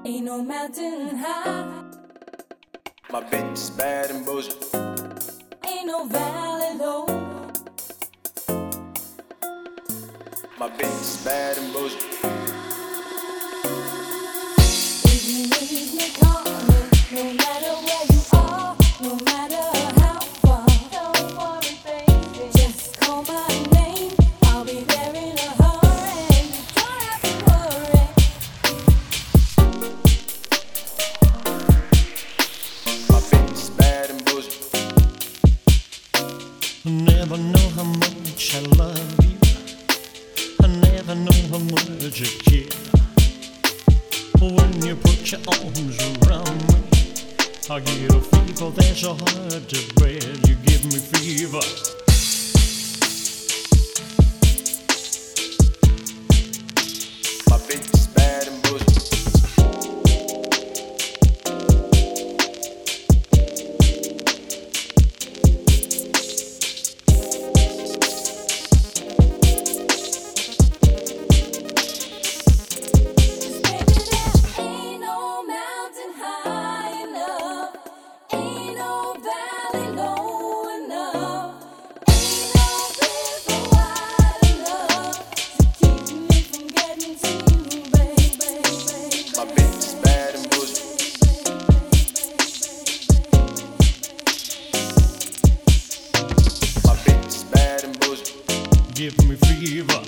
Ain't no mountain high, My bitch bad and bullshit. ain't no valley low. My bitch bad and bullshit. If you need me, call me. No matter where you are, no matter how far. Don't worry, baby. Just call my name. I'll be there in a hurry. Don't have to worry. My bitch bad and bullshit. I never know how much I love you. I never know how much I care. When you put your arms around me, I get a fever that's so hard to bear. You give me fever. My bitch bad and bullshit. Baby, there ain't no mountain high enough. Ain't no valley low enough. Ain't no river wide enough to keep me from getting to you, baby. My bitch bad and bullshit. My bitch bad and bullshit. Give me fever.